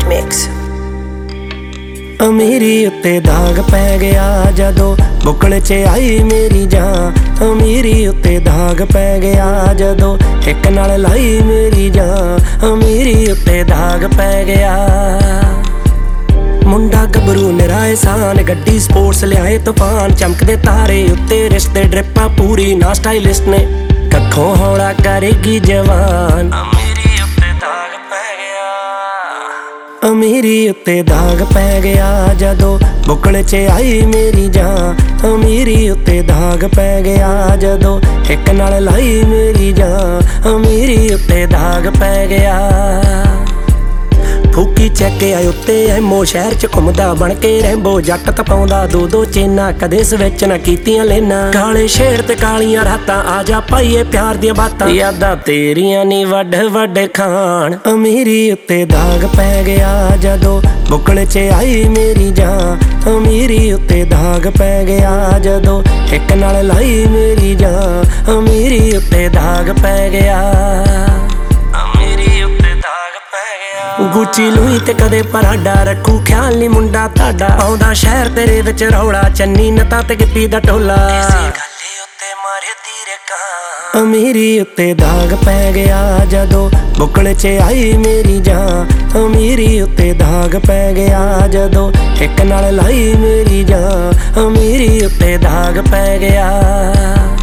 Mix। अमीरी उत्ते दाग पै गया जदों बुकल च आई मेरी जान। अमीरी उत्ते दाग पै गया जदों एक नाल लाई मेरी जान। अमीरी उत्ते दाग पै गया। मुंडा गबरू निरा एहसान, गड्डी स्पोर्ट्स लियाए तूफान। चमकदे तारे उत्ते रिश्ते ड्रिपां पूरी ना स्टाइलिस्ट ने कखों हौला करेगी जवान। अमीरी उत्ते दाग पै गया। अमीरी उत्ते दाग पै गया जदों बुकल च आई मेरी जान। अमीरी उत्ते दाग पै गया जदों एक नाल लाई मेरी जान। अमीरी उत्ते दाग पै गया। फूकी चैक आए उत्ते एमो शहर च घुमदा बन के रैंबो। जट तपाउंदा दो दो चेना कदे स्विच ना कीतियां लेना। काले शेर ते कालियां रातां आजा पाईए प्यार दियां बातां। यादां तेरियां नी वड वड खान। अमीरी उत्ते दाग पै गया जदों बुकल च आई मेरी जान। अमीरी उत्ते दाग पै गया जदों एक नाल लाई मेरी जान। अमीरी उत्ते दाग पै गया। गुची लुई ते कदे पराडा रखू ख्याल नी मुंडा ताडा। आउंदा शहर तेरे विच रौला चन्नी नता ते गिप्पी दा टोला। अमीरी उत्ते दाग पै गया जदों बुकल च आई मेरी जान। अमीरी उत्ते दाग पै गया जदों एक नाल लाई मेरी जान। अमीरी उत्ते दाग पै गया।